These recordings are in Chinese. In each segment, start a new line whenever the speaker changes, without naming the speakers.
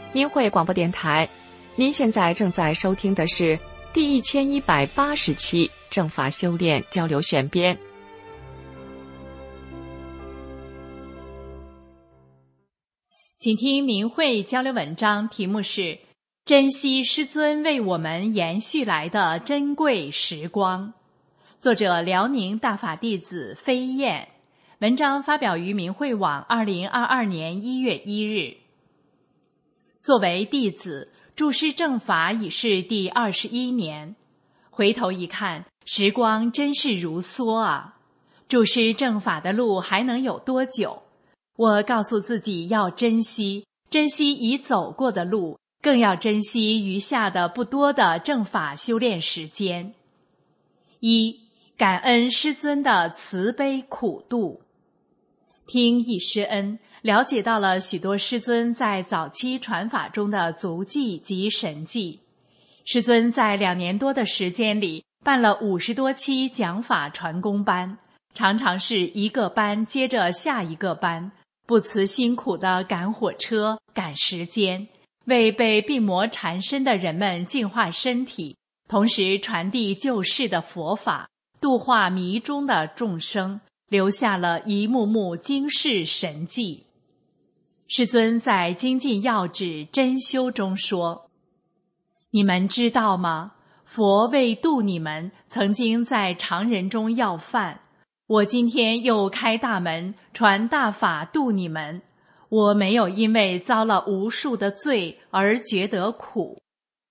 明慧广播电台，您现在正在收听的是第1180期正法修炼交流选编。
请听明慧交流文章，题目是珍惜师尊为我们延续来的珍贵时光，作者辽宁大法弟子飞燕，文章发表于明慧网2022年1月1日。作为弟子，助师正法已是第21年，回头一看，时光真是如梭啊！助师正法的路还能有多久？我告诉自己要珍惜，珍惜已走过的路，更要珍惜余下的不多的正法修炼时间。1. 感恩师尊的慈悲苦度。听一师恩，了解到了许多师尊在早期传法中的足迹及神迹。师尊在2年多的时间里办了50多期讲法传功班，常常是一个班接着下一个班，不辞辛苦地赶火车、赶时间，为被病魔缠身的人们净化身体，同时传递救世的佛法，度化迷中的众生，留下了一幕幕惊世神迹。师尊在精进要旨真修中说，你们知道吗？佛为度你们，曾经在常人中要饭，我今天又开大门传大法度你们，我没有因为遭了无数的罪而觉得苦。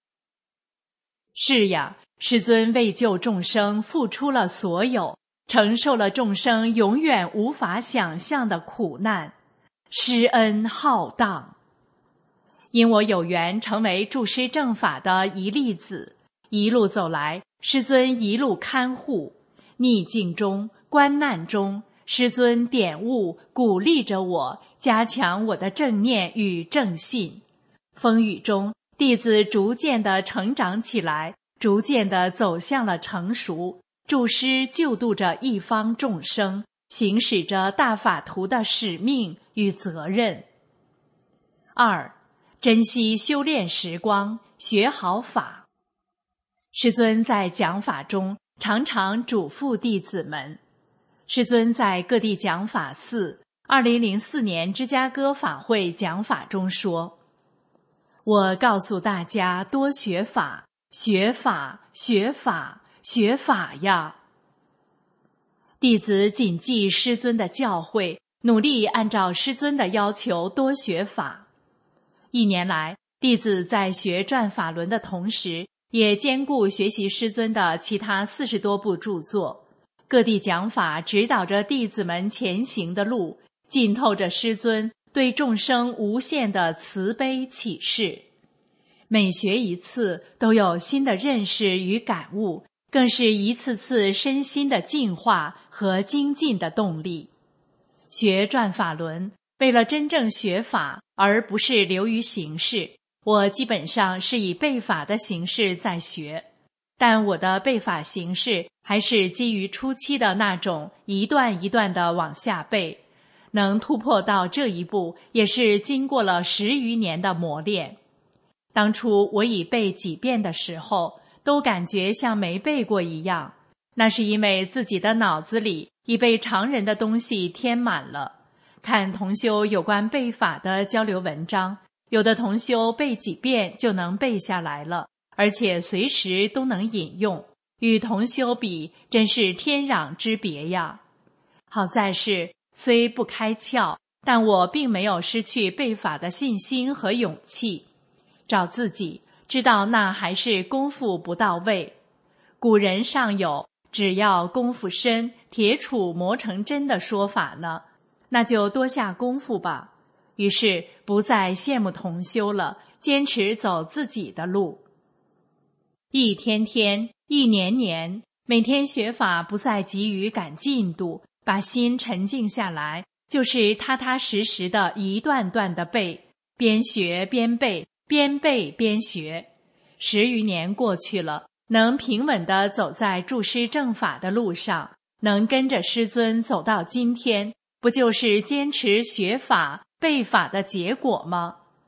是呀，师尊为救众生付出了所有，承受了众生永远无法想象的苦难，师恩浩荡。因我有缘成为助师正法的一粒子，一路走来，师尊一路看护，逆境中、关难中，师尊点悟，鼓励着我，加强我的正念与正信。风雨中，弟子逐渐地成长起来，逐渐地走向了成熟，助师救度着一方众生，行使着大法图的使命与责任。2. 珍惜修炼时光，学好法。师尊在讲法中常常嘱咐弟子们。师尊在各地讲法寺2004年芝加哥法会讲法中说，我告诉大家多学法，学法，学法，学法呀！弟子谨记师尊的教诲，努力按照师尊的要求多学法。1年来，弟子在学转法轮的同时，也兼顾学习师尊的其他40多部著作，各地讲法指导着弟子们前行的路，浸透着师尊对众生无限的慈悲启示。每学一次，都有新的认识与感悟，更是一次次身心的净化和精进的动力。学转法轮，为了真正学法，而不是流于形式，我基本上是以背法的形式在学，但我的背法形式还是基于初期的那种一段一段的往下背，能突破到这一步，也是经过了10余年的磨练。当初我已背几遍的时候，都感觉像没背过一样，那是因为自己的脑子里已被常人的东西填满了。看同修有关背法的交流文章，有的同修背几遍就能背下来了，而且随时都能引用，与同修比真是天壤之别呀。好在是虽不开窍，但我并没有失去背法的信心和勇气。找自己，知道那还是功夫不到位。古人尚有只要功夫深，铁杵磨成针的说法呢，那就多下功夫吧。于是不再羡慕同修了，坚持走自己的路。一天天，一年年，每天学法不再急于赶进度，把心沉静下来，就是踏踏实实的一段段的背，边学边背，边背边学。10余年过去了，能平稳地走在助师正法的路上，能跟着师尊走到今天，不就是坚持学法背法的结果吗？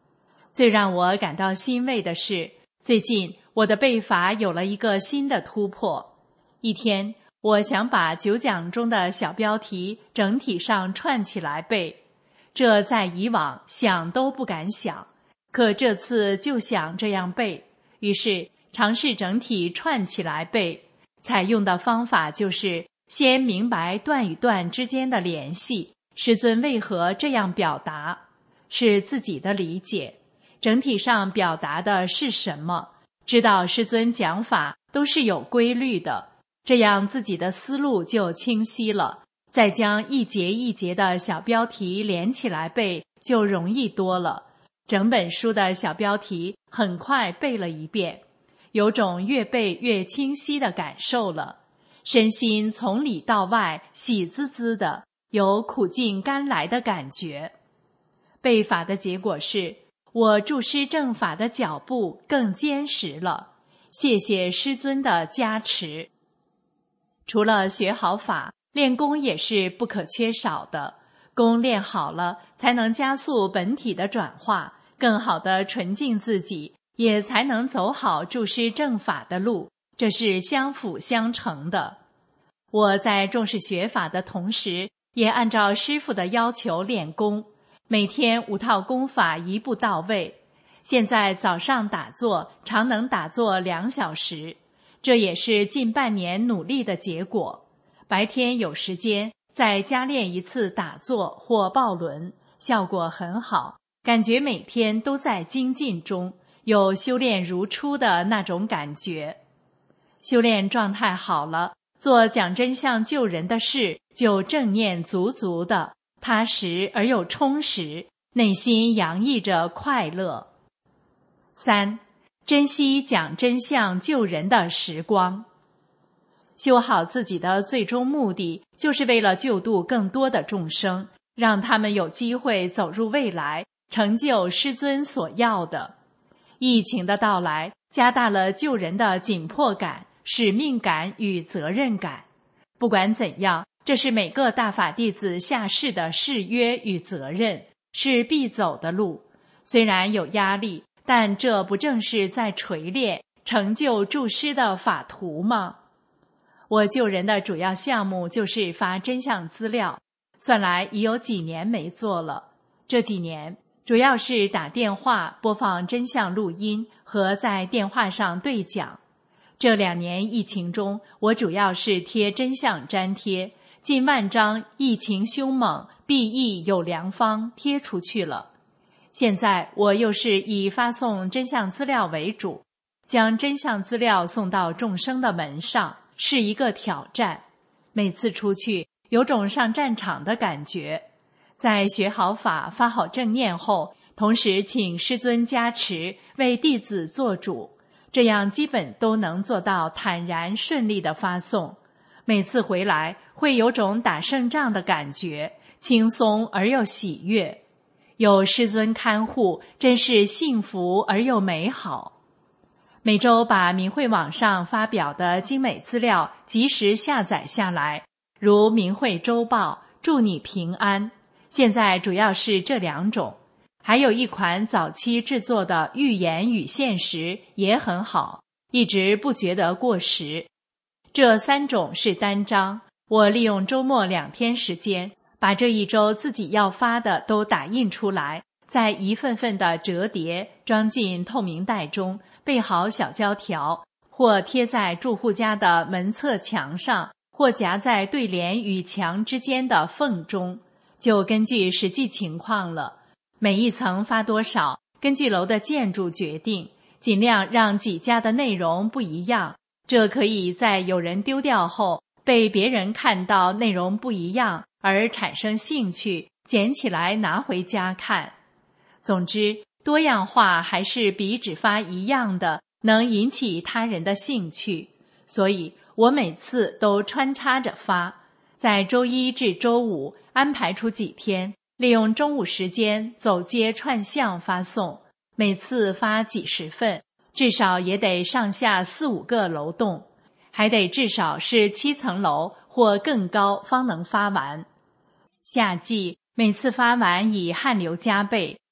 最让我感到欣慰的是，最近我的背法有了一个新的突破。一天，我想把9讲中的小标题整体上串起来背，这在以往想都不敢想，可这次就想这样背，于是尝试整体串起来背。采用的方法就是先明白段与段之间的联系，师尊为何这样表达，是自己的理解，整体上表达的是什么，知道师尊讲法都是有规律的，这样自己的思路就清晰了，再将一节一节的小标题连起来背就容易多了。整本书的小标题很快背了一遍，有种越背越清晰的感受了，身心从里到外喜滋滋的，有苦尽甘来的感觉。背法的结果是我注师正法的脚步更坚实了，谢谢师尊的加持。除了学好法，练功也是不可缺少的，功练好了才能加速本体的转化，更好地纯净自己，也才能走好注师正法的路，这是相辅相成的。我在重视学法的同时，也按照师父的要求练功，每天5套功法一步到位。现在早上打坐常能打坐2小时，这也是近半年努力的结果。白天有时间再加练1次打坐或抱轮，效果很好，感觉每天都在精进中，有修炼如初的那种感觉。修炼状态好了，做讲真相救人的事就正念足足的，踏实而又充实，内心洋溢着快乐。3. 珍惜讲真相救人的时光。修好自己的最终目的，就是为了救度更多的众生，让他们有机会走入未来，成就师尊所要的。疫情的到来，加大了救人的紧迫感、使命感与责任感。不管怎样，这是每个大法弟子下世的誓约与责任，是必走的路。虽然有压力，但这不正是在锤炼、成就注师的法途吗？我救人的主要项目就是发真相资料，算来已有几年没做了。这几年主要是打电话播放真相录音和在电话上对讲。这2年疫情中，我主要是贴真相粘贴，近万张疫情凶猛，必疫有良方贴出去了。现在我又是以发送真相资料为主，将真相资料送到众生的门上，是一个挑战。每次出去有种上战场的感觉。在学好法、发好正念后，同时请师尊加持，为弟子做主，这样基本都能做到坦然顺利的发送。每次回来会有种打胜仗的感觉，轻松而又喜悦。有师尊看护，真是幸福而又美好。每周把明慧网上发表的精美资料及时下载下来，如明慧周报、祝你平安，现在主要是这2种。还有一款早期制作的寓言与现实也很好，一直不觉得过时。这3种是单章，我利用周末2天时间，把这一周自己要发的都打印出来，再一份份的折叠，装进透明袋中，备好小胶条，或贴在住户家的门侧墙上，或夹在对联与墙之间的缝中，就根据实际情况了。每一层发多少，根据楼的建筑决定，尽量让几家的内容不一样，这可以在有人丢掉后，被别人看到内容不一样而产生兴趣，捡起来拿回家看。总之，多样化还是比只发一样的能引起他人的兴趣，所以我每次都穿插着发，在周1至周5安排出几天，利用中午时间走街串巷发送，每次发几十份，至少也得上下4、5个楼栋，还得至少是7层楼或更高方能发完。夏季每次发完已汗流浃背，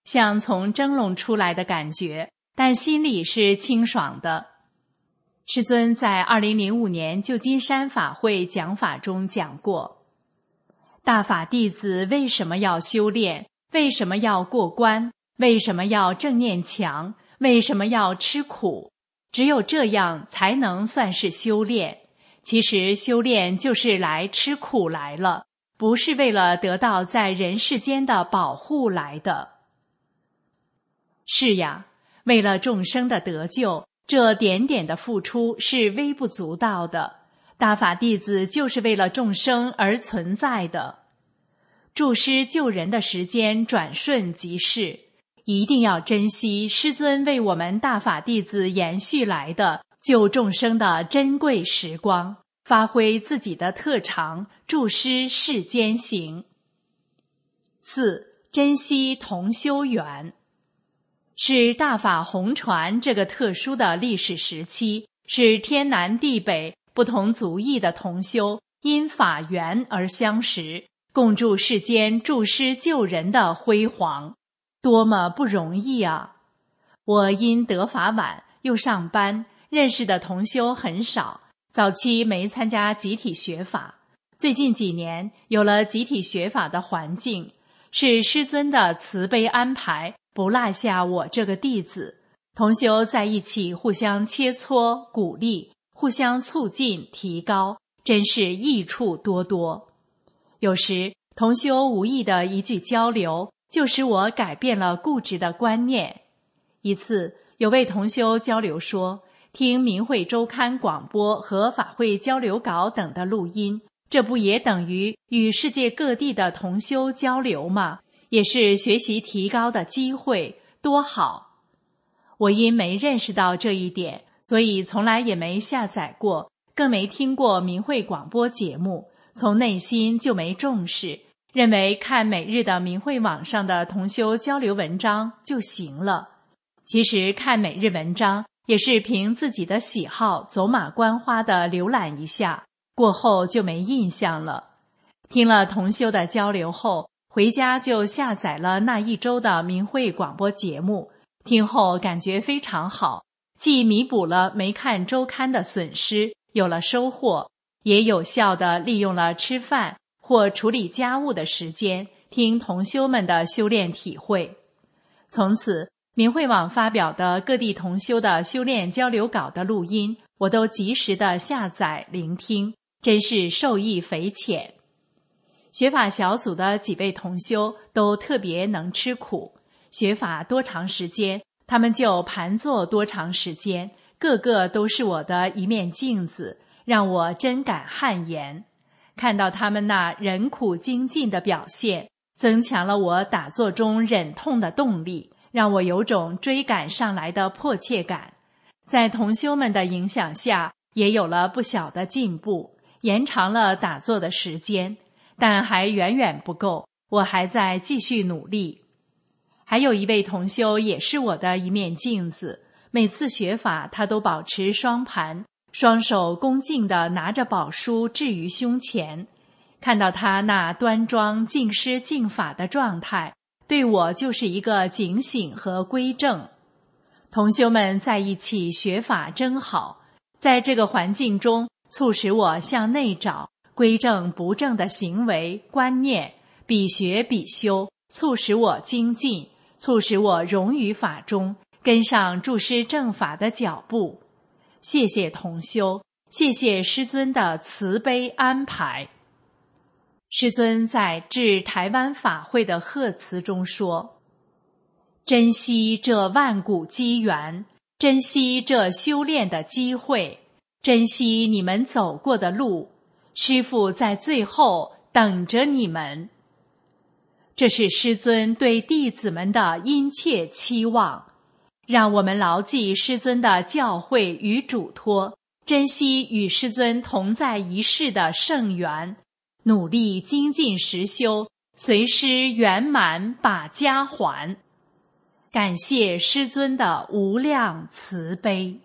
像从蒸笼出来的感觉，但心里是清爽的。师尊在2005年旧金山法会讲法中讲过，大法弟子为什么要修炼？为什么要过关？为什么要正念强？为什么要吃苦？只有这样才能算是修炼。其实修炼就是来吃苦来了，不是为了得到在人世间的保护来的。是呀，为了众生的得救，这点点的付出是微不足道的。大法弟子就是为了众生而存在的。助师救人的时间转瞬即逝，一定要珍惜师尊为我们大法弟子延续来的救众生的珍贵时光，发挥自己的特长，助师世间行。4. 珍惜同修缘。是大法红传这个特殊的历史时期，是天南地北不同族裔的同修因法缘而相识，共筑世间助师救人的辉煌，多么不容易啊！我因得法晚，又上班，认识的同修很少，早期没参加集体学法。最近几年有了集体学法的环境，是师尊的慈悲安排，不落下我这个弟子。同修在一起互相切磋鼓励，互相促进提高，真是益处多多。有时同修无意的一句交流，就使我改变了固执的观念。一次有位同修交流说，听明慧周刊广播和法会交流稿等的录音，这不也等于与世界各地的同修交流吗？也是学习提高的机会，多好！我因没认识到这一点，所以从来也没下载过，更没听过明慧广播节目，从内心就没重视，认为看每日的明慧网上的同修交流文章就行了。其实看每日文章也是凭自己的喜好走马观花的浏览一下，过后就没印象了。听了同修的交流后，回家就下载了那一周的明慧广播节目，听后感觉非常好，既弥补了没看周刊的损失，有了收获，也有效地利用了吃饭或处理家务的时间，听同修们的修炼体会。从此明慧网发表的各地同修的修炼交流稿的录音，我都及时地下载聆听，真是受益匪浅。学法小组的几位同修都特别能吃苦，学法多长时间，他们就盘坐多长时间，个个都是我的一面镜子，让我真感汗颜。看到他们那忍苦精进的表现，增强了我打坐中忍痛的动力，让我有种追赶上来的迫切感。在同修们的影响下，也有了不小的进步，延长了打坐的时间，但还远远不够，我还在继续努力。还有一位同修也是我的一面镜子，每次学法他都保持双盘，双手恭敬地拿着宝书置于胸前，看到他那端庄敬师敬法的状态，对我就是一个警醒和规正。同修们在一起学法真好，在这个环境中促使我向内找，规正不正的行为观念，比学比修，促使我精进，促使我融于法中，跟上助师正法的脚步。谢谢同修，谢谢师尊的慈悲安排。师尊在致台湾法会的贺词中说，珍惜这万古机缘，珍惜这修炼的机会，珍惜你们走过的路，师父在最后等着你们。这是师尊对弟子们的殷切期望，让我们牢记师尊的教诲与嘱托，珍惜与师尊同在一世的圣缘，努力精进实修，随师圆满把家还。感谢师尊的无量慈悲。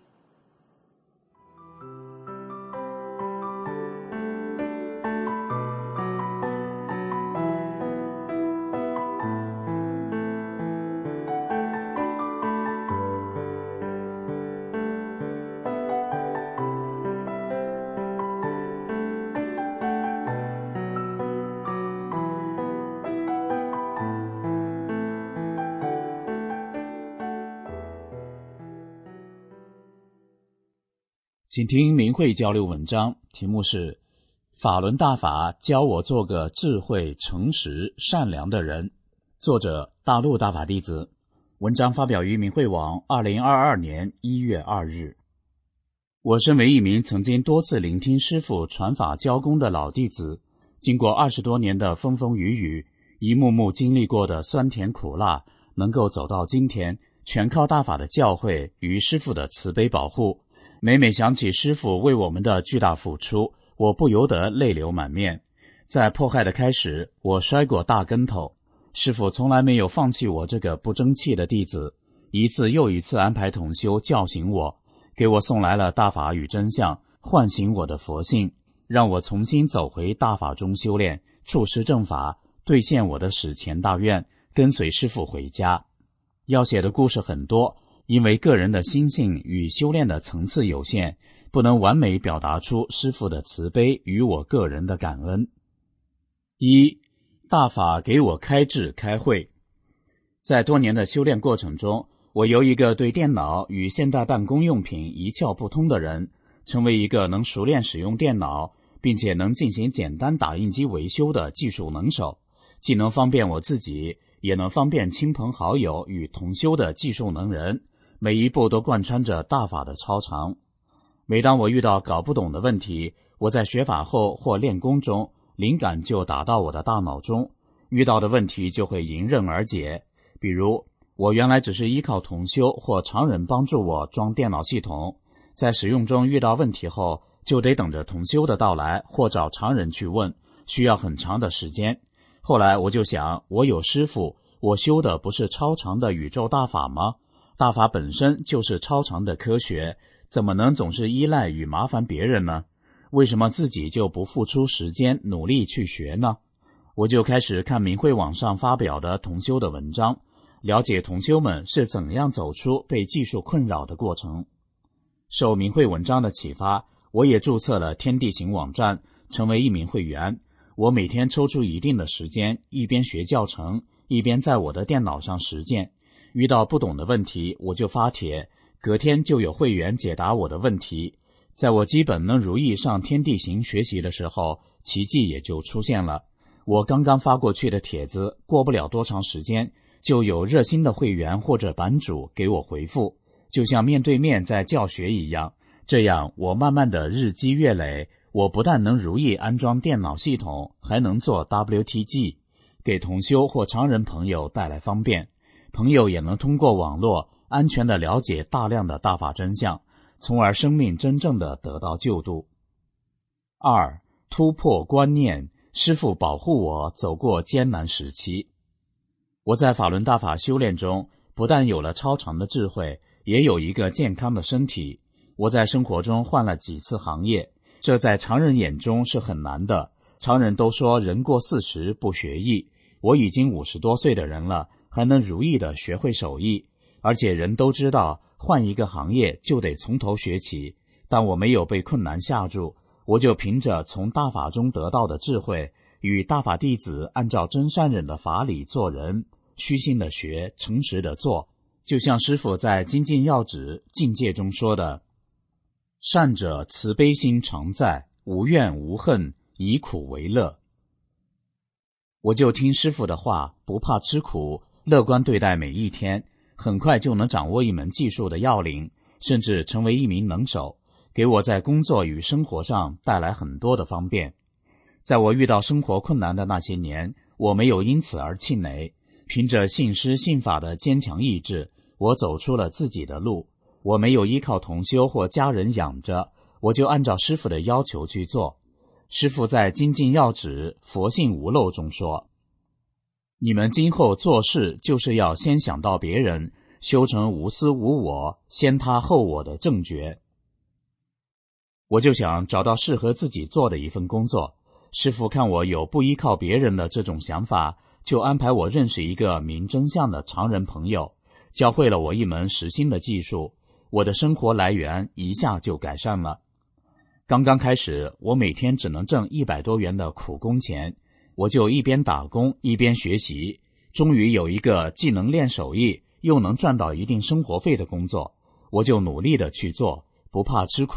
请听明慧交流文章，题目是法轮大法教我做个智慧、诚实、善良的人。作者大陆大法弟子。文章发表于明慧网2022年1月2日。我身为一名曾经多次聆听师父传法教功的老弟子，经过20多年的风风雨雨，一幕幕经历过的酸甜苦辣，能够走到今天，全靠大法的教诲与师父的慈悲保护。每每想起师父为我们的巨大付出，我不由得泪流满面。在迫害的开始，我摔过大跟头，师父从来没有放弃我这个不争气的弟子，一次又一次安排同修叫醒我，给我送来了大法与真相，唤醒我的佛性，让我重新走回大法中修炼，触实正法，兑现我的史前大愿，跟随师父回家。要写的故事很多，因为个人的心性与修炼的层次有限，不能完美表达出师父的慈悲与我个人的感恩。一、大法给我开智开慧。在多年的修炼过程中，我由一个对电脑与现代办公用品一窍不通的人，成为一个能熟练使用电脑，并且能进行简单打印机维修的技术能手，既能方便我自己，也能方便亲朋好友与同修的技术能人，每一步都贯穿着大法的超常。每当我遇到搞不懂的问题，我在学法后或练功中，灵感就打到我的大脑中，遇到的问题就会迎刃而解。比如，我原来只是依靠同修或常人帮助我装电脑系统，在使用中遇到问题后，就得等着同修的到来或找常人去问，需要很长的时间。后来我就想，我有师父，我修的不是超常的宇宙大法吗？大法本身就是超常的科学，怎么能总是依赖与麻烦别人呢？为什么自己就不付出时间努力去学呢？我就开始看明慧网上发表的同修的文章，了解同修们是怎样走出被技术困扰的过程。受明慧文章的启发，我也注册了天地行网站，成为一名会员。我每天抽出一定的时间，一边学教程，一边在我的电脑上实践。遇到不懂的问题，我就发帖，隔天就有会员解答我的问题。在我基本能如意上天地行学习的时候，奇迹也就出现了。我刚刚发过去的帖子，过不了多长时间，就有热心的会员或者版主给我回复，就像面对面在教学一样。这样我慢慢的日积月累，我不但能如意安装电脑系统，还能做 WTG， 给同修或常人朋友带来方便。朋友也能通过网络安全地了解大量的大法真相，从而生命真正的得到救度。二、突破观念，师父保护我走过艰难时期。我在法轮大法修炼中，不但有了超常的智慧，也有一个健康的身体。我在生活中换了几次行业，这在常人眼中是很难的。常人都说人过40不学艺，我已经50多岁的人了，还能如意的学会手艺，而且人都知道换一个行业就得从头学起，但我没有被困难吓住，我就凭着从大法中得到的智慧，与大法弟子按照真善忍的法理做人，虚心的学，诚实的做，就像师父在精进要旨境界中说的，善者慈悲心常在，无怨无恨，以苦为乐。我就听师父的话，不怕吃苦，乐观对待每一天，很快就能掌握一门技术的要领，甚至成为一名能手，给我在工作与生活上带来很多的方便。在我遇到生活困难的那些年，我没有因此而气馁，凭着信师信法的坚强意志，我走出了自己的路。我没有依靠同修或家人养着，我就按照师父的要求去做。师父在精进要旨佛性无漏中说，你们今后做事就是要先想到别人，修成无私无我，先他后我的正觉。我就想找到适合自己做的一份工作，师父看我有不依靠别人的这种想法，就安排我认识一个明真相的常人朋友，教会了我一门实心的技术，我的生活来源一下就改善了。刚刚开始，我每天只能挣100多元的苦工钱，我就一边打工一边学习，终于有一个既能练手艺又能赚到一定生活费的工作，我就努力的去做，不怕吃苦，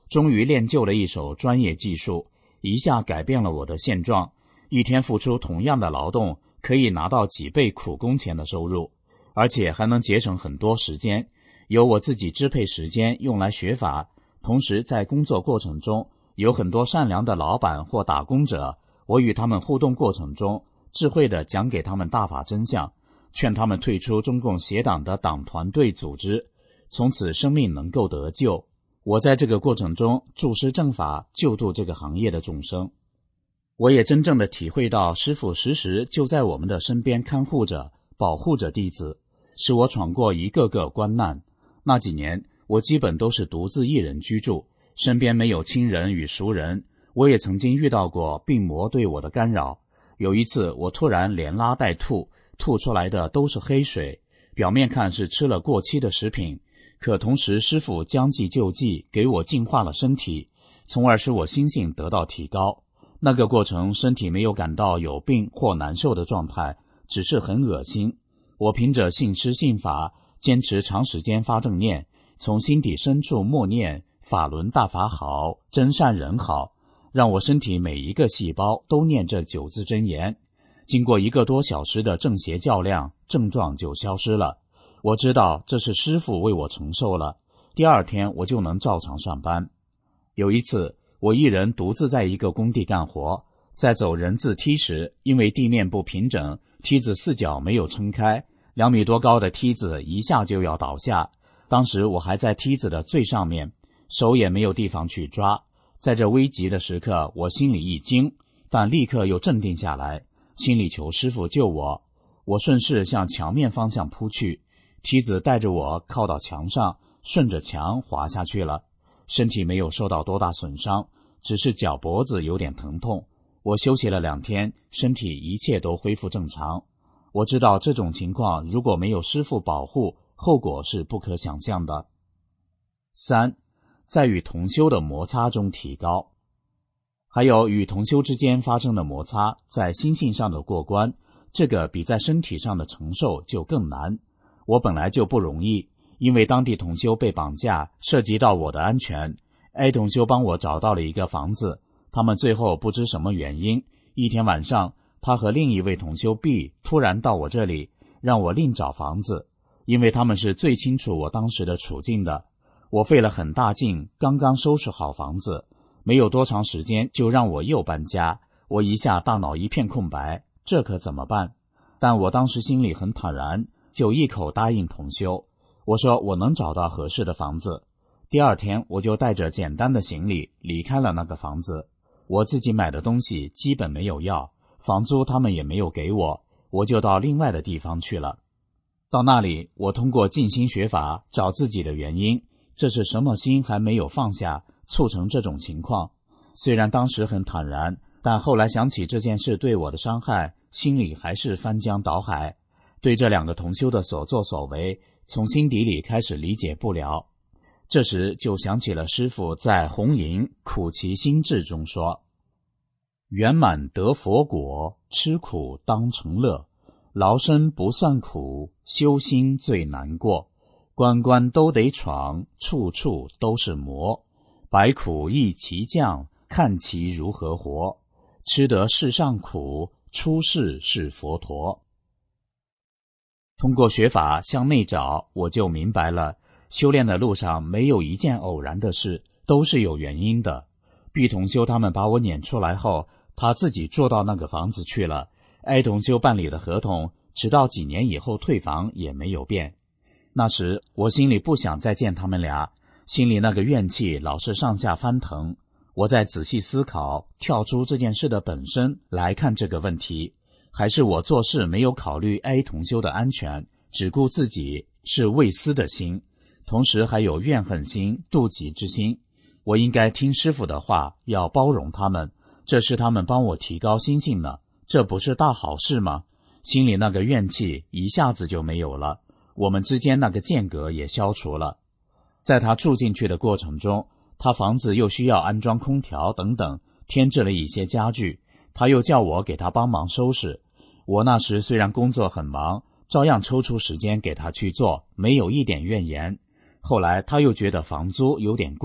终于练就了一手专业技术，一下改变了我的现状。一天付出同样的劳动，可以拿到几倍苦工钱的收入，而且还能节省很多时间，由我自己支配时间用来学法。同时在工作过程中，有很多善良的老板或打工者，我与他们互动过程中，智慧地讲给他们大法真相，劝他们退出中共邪党的党团队组织，从此生命能够得救。我在这个过程中注释正法，救度这个行业的众生。我也真正地体会到师父时时就在我们的身边看护着、保护着弟子，使我闯过一个个关难。那几年我基本都是独自一人居住，身边没有亲人与熟人。我也曾经遇到过病魔对我的干扰。有一次我突然连拉带吐，吐出来的都是黑水，表面看是吃了过期的食品，可同时师父将计就计，给我净化了身体，从而使我心性得到提高。那个过程身体没有感到有病或难受的状态，只是很恶心。我凭着信师信法，坚持长时间发正念，从心底深处默念法轮大法好，真善人好，让我身体每一个细胞都念这9字真言。经过1个多小时的正邪较量，症状就消失了。我知道这是师父为我承受了，第2天我就能照常上班。有一次我一人独自在一个工地干活，在走人字梯时，因为地面不平整，梯子4角没有撑开，2米多高的梯子一下就要倒下。当时我还在梯子的最上面，手也没有地方去抓。在这危急的时刻，我心里一惊，但立刻又镇定下来，心里求师父救我。我顺势向墙面方向扑去，梯子带着我靠到墙上，顺着墙滑下去了。身体没有受到多大损伤，只是脚脖子有点疼痛。我休息了2天，身体一切都恢复正常。我知道这种情况如果没有师父保护，后果是不可想象的。3. 在与同修的摩擦中提高。还有与同修之间发生的摩擦，在心性上的过关，这个比在身体上的承受就更难。我本来就不容易，因为当地同修被绑架，涉及到我的安全。A 同修帮我找到了一个房子，他们最后不知什么原因，一天晚上，他和另一位同修 B 突然到我这里，让我另找房子，因为他们是最清楚我当时的处境的。我费了很大劲，刚刚收拾好房子，没有多长时间就让我又搬家，我一下大脑一片空白，这可怎么办？但我当时心里很坦然，就一口答应同修。我说我能找到合适的房子。第2天我就带着简单的行李离开了那个房子。我自己买的东西基本没有要，房租他们也没有给我，我就到另外的地方去了。到那里，我通过静心学法找自己的原因，这是什么心还没有放下，促成这种情况。虽然当时很坦然，但后来想起这件事对我的伤害，心里还是翻江倒海。对这2个同修的所作所为，从心底里开始理解不了。这时就想起了师父在红营苦其心志中说：圆满得佛果，吃苦当成乐，劳身不算苦，修心最难过，关关都得闯，处处都是磨，百苦一齐降，看其如何活，吃得世上苦，出世是佛陀。通过学法向内找，我就明白了，修炼的路上没有一件偶然的事，都是有原因的。B 同修他们把我撵出来后，他自己住到那个房子去了。A 同修办理的合同，直到几年以后退房也没有变。那时我心里不想再见他们俩，心里那个怨气老是上下翻腾。我在仔细思考，跳出这件事的本身来看这个问题，还是我做事没有考虑 A 同修的安全，只顾自己，是畏私的心，同时还有怨恨心、妒忌之心。我应该听师父的话，要包容他们，这是他们帮我提高心性呢，这不是大好事吗？心里那个怨气一下子就没有了，我们之间那个间隔也消除了。在他住进去的过程中，他房子又需要安装空调等等，添置了一些家具，他又叫我给他帮忙收拾。我那时虽然工作很忙，照样抽出时间给他去做，没有一点怨言。后来他又觉得房租有点贵，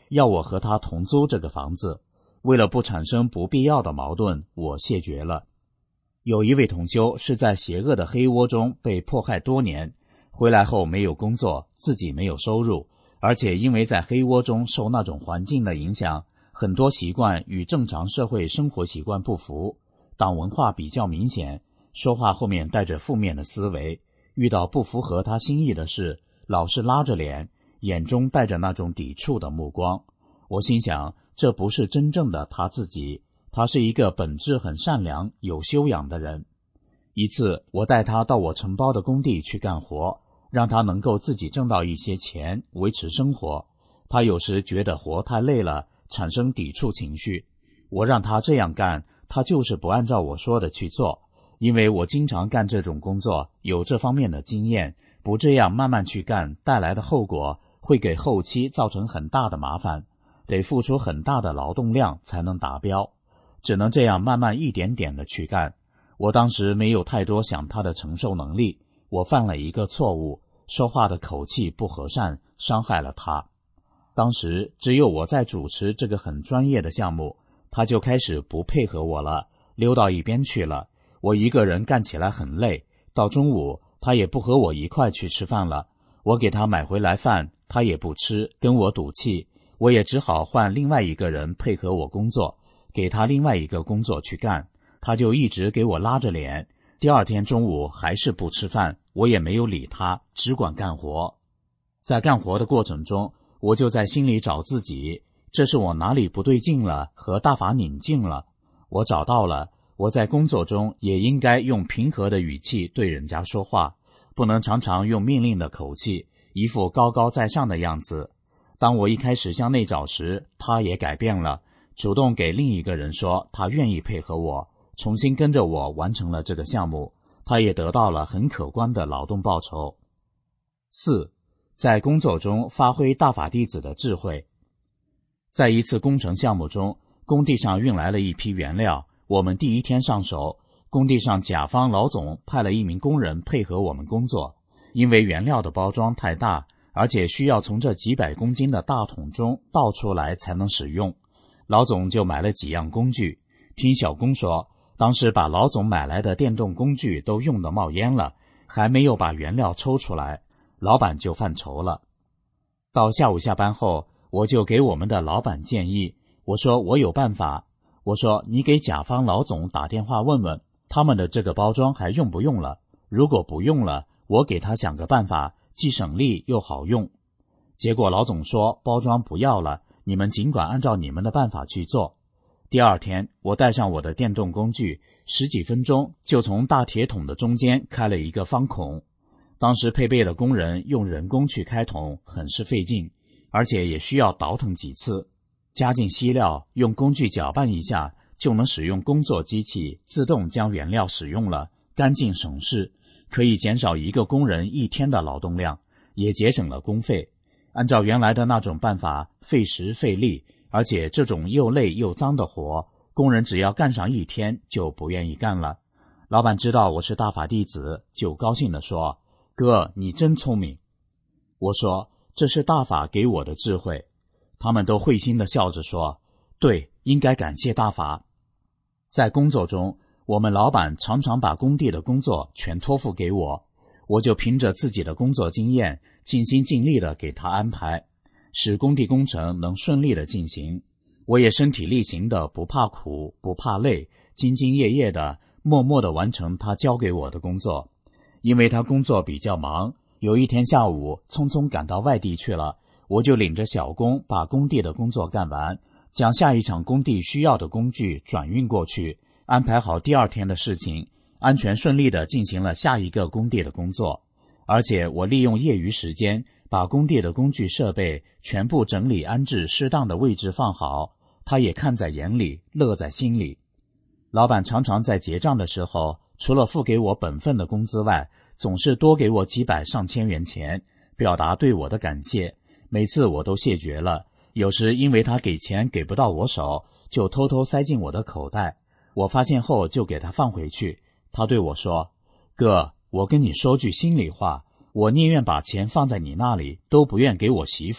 要我和他同租这个房子。为了不产生不必要的矛盾，我谢绝了。有一位同修是在邪恶的黑窝中被迫害多年，回来后没有工作，自己没有收入，而且因为在黑窝中受那种环境的影响，很多习惯与正常社会生活习惯不符，党文化比较明显，说话后面带着负面的思维，遇到不符合他心意的事，老是拉着脸，眼中带着那种抵触的目光。我心想，这不是真正的他自己，他是一个本质很善良、有修养的人。一次，我带他到我承包的工地去干活，让他能够自己挣到一些钱，维持生活。他有时觉得活太累了，产生抵触情绪。我让他这样干，他就是不按照我说的去做。因为我经常干这种工作，有这方面的经验，不这样慢慢去干，带来的后果会给后期造成很大的麻烦，得付出很大的劳动量才能达标，只能这样慢慢一点点的去干。我当时没有太多想他的承受能力，我犯了一个错误，说话的口气不和善，伤害了他。当时只有我在主持这个很专业的项目，他就开始不配合我了，溜到一边去了。我一个人干起来很累，到中午他也不和我一块去吃饭了，我给他买回来饭，他也不吃，跟我赌气，我也只好换另外一个人配合我工作，给他另外一个工作去干，他就一直给我拉着脸。第二天中午还是不吃饭，我也没有理他，只管干活。在干活的过程中，我就在心里找自己，这是我哪里不对劲了，和大法拧劲了。我找到了，我在工作中也应该用平和的语气对人家说话，不能常常用命令的口气，一副高高在上的样子。当我一开始向内找时，他也改变了，主动给另一个人说他愿意配合我，重新跟着我完成了这个项目，他也得到了很可观的劳动报酬。4. 在工作中发挥大法弟子的智慧。在一次工程项目中，工地上运来了一批原料，我们第一天上手，工地上甲方老总派了一名工人配合我们工作，因为原料的包装太大，而且需要从这几百公斤的大桶中倒出来才能使用，老总就买了几样工具。听小工说，当时把老总买来的电动工具都用得冒烟了，还没有把原料抽出来，老板就犯愁了。到下午下班后，我就给我们的老板建议，我说我有办法，我说你给甲方老总打电话问问，他们的这个包装还用不用了，如果不用了，我给他想个办法，既省力又好用。结果老总说包装不要了，你们尽管按照你们的办法去做。第二天，我带上我的电动工具，10几分钟就从大铁桶的中间开了一个方孔。当时配备的工人用人工去开桶很是费劲，而且也需要倒腾几次，加进稀料，用工具搅拌一下，就能使用工作机器自动将原料使用了，干净省事，可以减少一个工人一天的劳动量，也节省了工费。按照原来的那种办法，费时费力，而且这种又累又脏的活，工人只要干上一天就不愿意干了。老板知道我是大法弟子，就高兴地说，哥，你真聪明。我说，这是大法给我的智慧。他们都会心地笑着说，对，应该感谢大法。在工作中，我们老板常常把工地的工作全托付给我，我就凭着自己的工作经验，尽心尽力地给他安排，使工地工程能顺利地进行。我也身体力行的，不怕苦，不怕累，兢兢业业的，默默地完成他交给我的工作。因为他工作比较忙，有一天下午匆匆赶到外地去了，我就领着小工把工地的工作干完，将下一场工地需要的工具转运过去，安排好第二天的事情，安全顺利地进行了下一个工地的工作。而且我利用业余时间，把工地的工具设备全部整理安置，适当的位置放好，他也看在眼里，乐在心里。老板常常在结账的时候，除了付给我本分的工资外，总是多给我几百上千元钱，表达对我的感谢。每次我都谢绝了，有时因为他给钱给不到我手，就偷偷塞进我的口袋，我发现后就给他放回去。他对我说，哥，我跟你说句心里话，我宁愿把钱放在你那里，都不愿给我媳妇，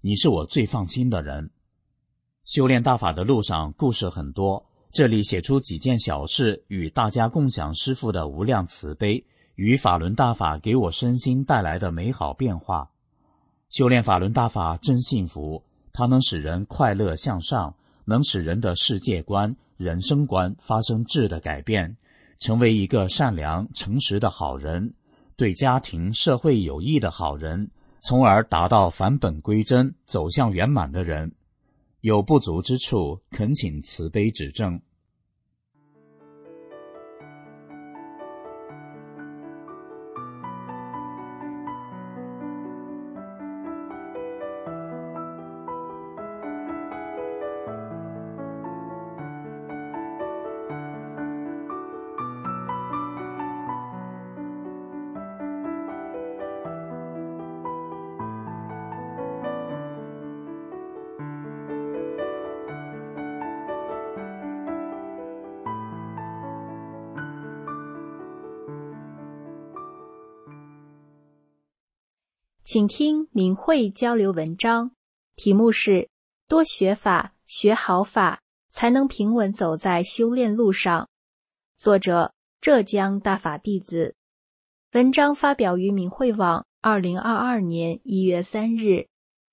你是我最放心的人。修炼大法的路上故事很多，这里写出几件小事，与大家共享师父的无量慈悲与法轮大法给我身心带来的美好变化。修炼法轮大法真幸福，它能使人快乐向上，能使人的世界观、人生观发生质的改变，成为一个善良、诚实的好人，对家庭、社会有益的好人，从而达到返本归真、走向圆满的人。有不足之处，恳请慈悲指正。
请听明慧交流文章，题目是多学法，学好法，才能平稳走在修炼路上。作者浙江大法弟子。文章发表于明慧网2022年1月3日。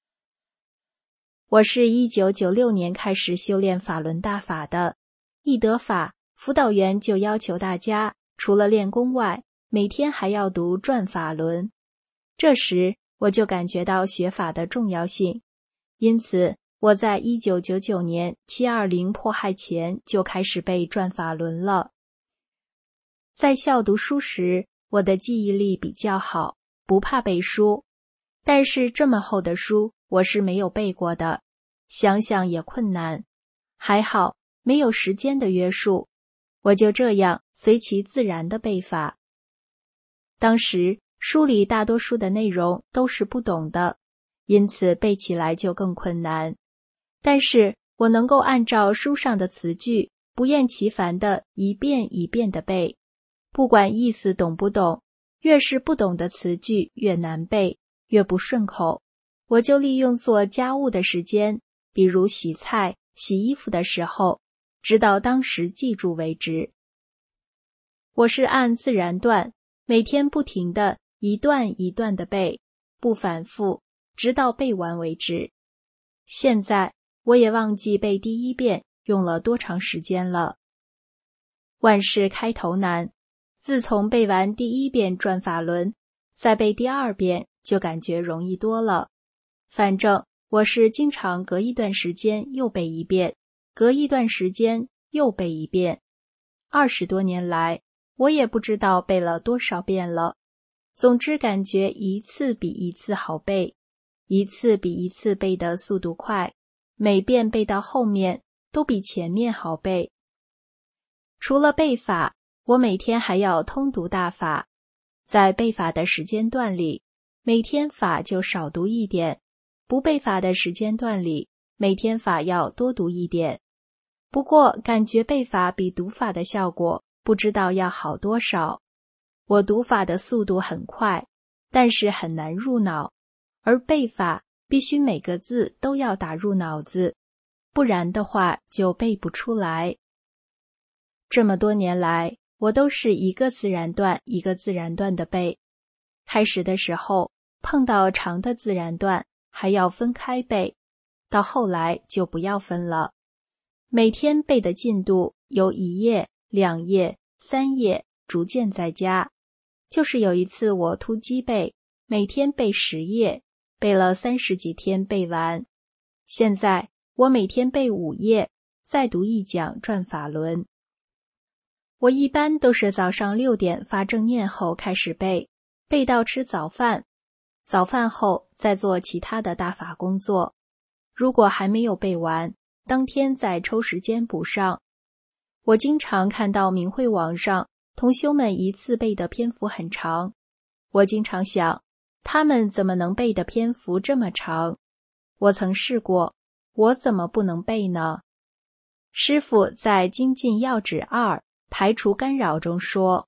我是1996年开始修炼法轮大法的，一得法，辅导员就要求大家除了练功外，每天还要读转法轮。这时我就感觉到学法的重要性，因此我在1999年720迫害前就开始背转法轮了。在校读书时，我的记忆力比较好，不怕背书，但是这么厚的书我是没有背过的，想想也困难。还好没有时间的约束，我就这样随其自然的背法。当时书里大多数的内容都是不懂的，因此背起来就更困难。但是我能够按照书上的词句，不厌其烦地一遍一遍地背，不管意思懂不懂，越是不懂的词句越难背，越不顺口。我就利用做家务的时间，比如洗菜、洗衣服的时候，直到当时记住为止。我是按自然段，每天不停地一段一段地背，不反复，直到背完为止。现在我也忘记背第一遍用了多长时间了。万事开头难，自从背完第一遍转法轮，再背第二遍就感觉容易多了。反正我是经常隔一段时间又背一遍，隔一段时间又背一遍。20多年来，我也不知道背了多少遍了。总之感觉一次比一次好背，一次比一次背的速度快，每遍背到后面都比前面好背。除了背法，我每天还要通读大法。在背法的时间段里，每天法就少读一点；不背法的时间段里，每天法要多读一点。不过感觉背法比读法的效果不知道要好多少。我读法的速度很快，但是很难入脑，而背法必须每个字都要打入脑子，不然的话就背不出来。这么多年来，我都是一个自然段一个自然段的背。开始的时候，碰到长的自然段还要分开背，到后来就不要分了。每天背的进度由1页、2页、3页逐渐在加。就是有一次我突击背，每天背10页，背了30几天背完。现在我每天背5页，再读一讲转法轮。我一般都是早上6点发正念后开始背，背到吃早饭，早饭后再做其他的大法工作。如果还没有背完，当天再抽时间补上。我经常看到明慧网上同修们一次背的篇幅很长，我经常想，他们怎么能背的篇幅这么长？我曾试过，我怎么不能背呢？师父在《精进要旨2排除干扰》中说，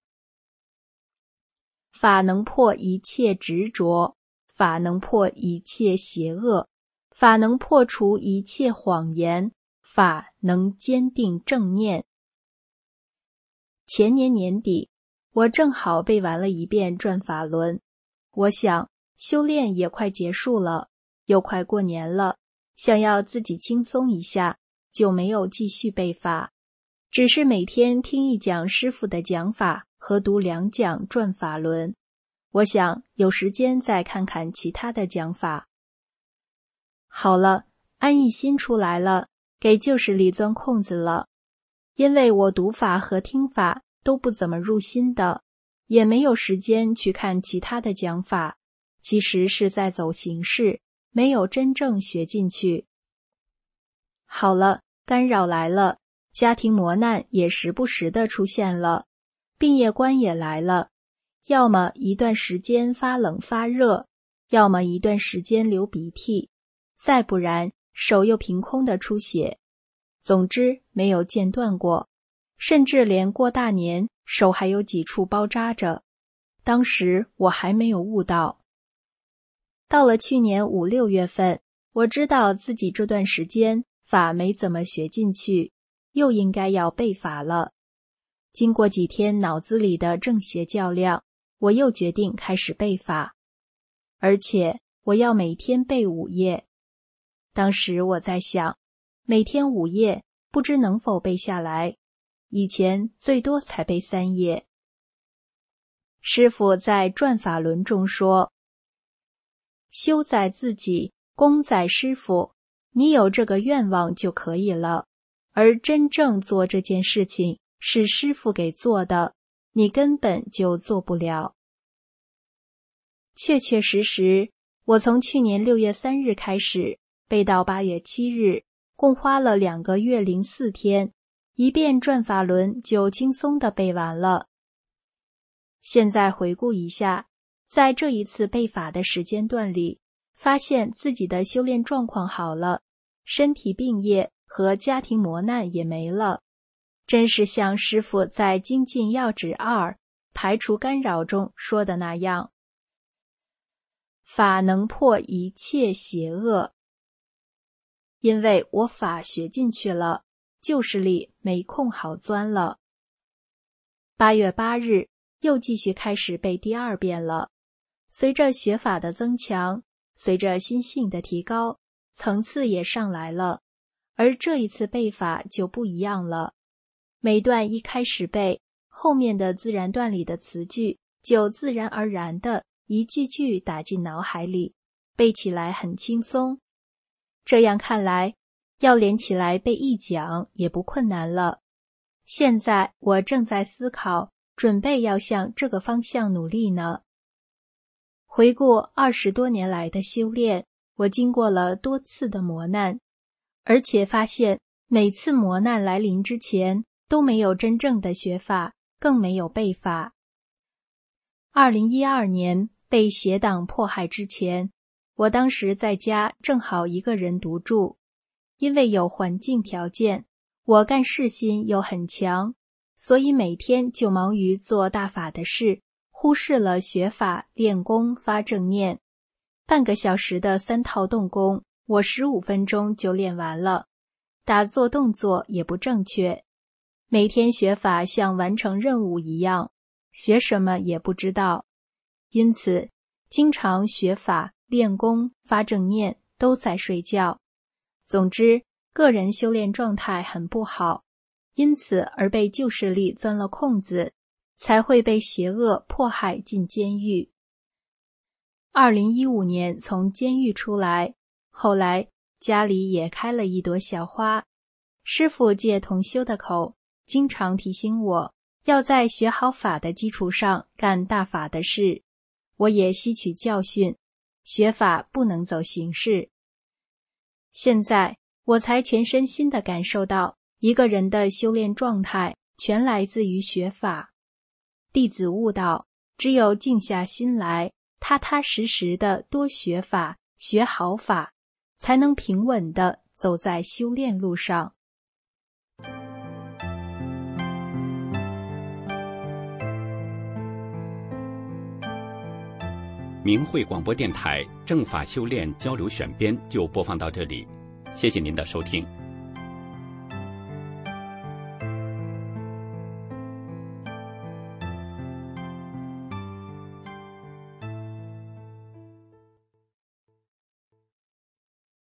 法能破一切执着，法能破一切邪恶， 法能破除一切谎言，法能坚定正念。前年年底，我正好背完了一遍转法轮。我想，修炼也快结束了，又快过年了，想要自己轻松一下，就没有继续背法，只是每天听一讲师父的讲法和读2讲转法轮。我想有时间再看看其他的讲法。好了，安逸心出来了，给旧事里钻空子了。因为我读法和听法都不怎么入心的，也没有时间去看其他的讲法，其实是在走形式，没有真正学进去。好了，干扰来了，家庭磨难也时不时的出现了，病业关也来了，要么一段时间发冷发热，要么一段时间流鼻涕，再不然手又凭空的出血。总之没有间断过，甚至连过大年手还有几处包扎着。当时我还没有悟到。到了去年5、6月份，我知道自己这段时间法没怎么学进去，又应该要背法了。经过几天脑子里的正邪较量，我又决定开始背法，而且我要每天背5页。当时我在想，每天5页，不知能否背下来。以前最多才背3页。师父在转法轮中说，修在自己，功在师父，你有这个愿望就可以了。而真正做这件事情是师父给做的，你根本就做不了。确确实实，我从去年6月3日开始，背到8月7日，共花了2个月零4天，一遍转法轮就轻松地背完了。现在回顾一下，在这一次背法的时间段里，发现自己的修炼状况好了，身体病业和家庭磨难也没了，真是像师父在《精进要旨2排除干扰中说的那样，法能破一切邪恶。因为我法学进去了，旧事里没空好钻了。8月8日又继续开始背第2遍了。随着学法的增强，随着心性的提高，层次也上来了。而这一次背法就不一样了，每段一开始背，后面的自然段里的词句就自然而然的一句句打进脑海里，背起来很轻松。这样看来，要连起来背1讲也不困难了。现在我正在思考，准备要向这个方向努力呢。回顾20多年来的修炼，我经过了多次的磨难，而且发现每次磨难来临之前都没有真正的学法，更没有背法。2012年被邪党迫害之前，我当时在家正好一个人独住，因为有环境条件，我干事心又很强，所以每天就忙于做大法的事，忽视了学法、练功、发正念。半个小时的3套动功，我15分钟就练完了，打坐动作也不正确。每天学法像完成任务一样，学什么也不知道，因此经常学法、练功、发正念都在睡觉。总之，个人修炼状态很不好，因此而被旧势力钻了空子，才会被邪恶迫害进监狱。2015年从监狱出来，后来家里也开了一朵小花。师父借同修的口，经常提醒我要在学好法的基础上干大法的事。我也吸取教训，学法不能走形式。现在我才全身心地感受到，一个人的修炼状态全来自于学法。弟子悟道，只有静下心来，踏踏实实地多学法，学好法，才能平稳地走在修炼路上。
明慧广播电台正法修炼交流选编就播放到这里，谢谢您的收听。